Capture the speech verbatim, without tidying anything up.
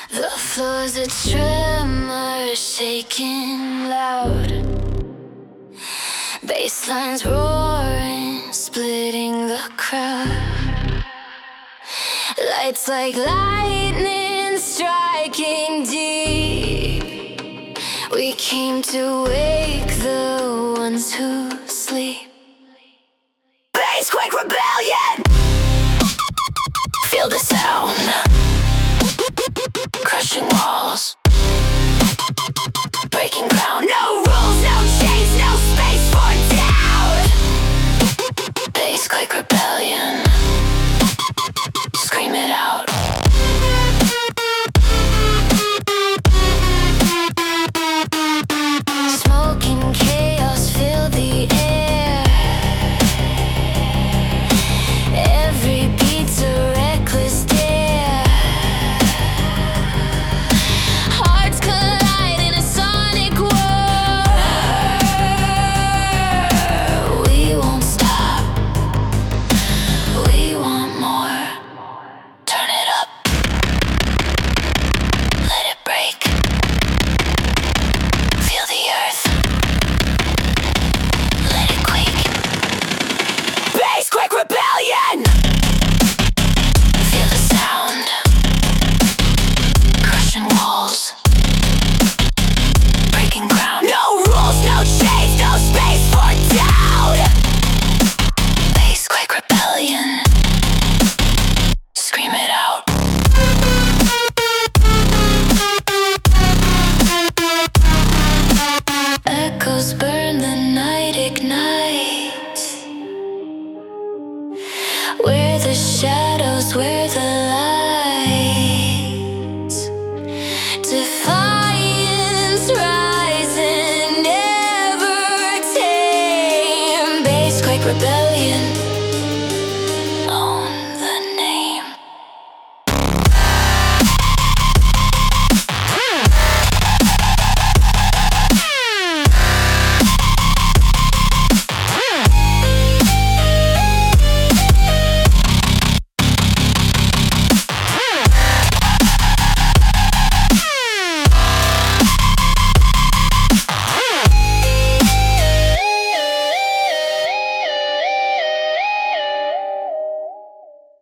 The floor's a tremor, shaking loud. Basslines roaring, splitting the crowd. Lights like lightning striking deep. We came to wake the ones who sleep. Bassquake rebellion! Feel the sound. Crushing walls, breaking ground. No rules, no chains, no space for doubt. Bassquake rebellion. Scream it out. Smoking chaos fill the air. Every beat's a reckless dare. Hearts collide in a sonic war. We won't stop. We want more. Turn it up. Let it break. Feel the earth. Let it quake. Bassquake rebellion! Feel the sound. Crushing walls. Breaking ground. No rules, no chains, no space for doubt. Bassquake rebellion. Scream it out. Echoes burn, the night ignites. We're the shadows, we're the lights. Defiance rising, never tame. Bassquake rebellion.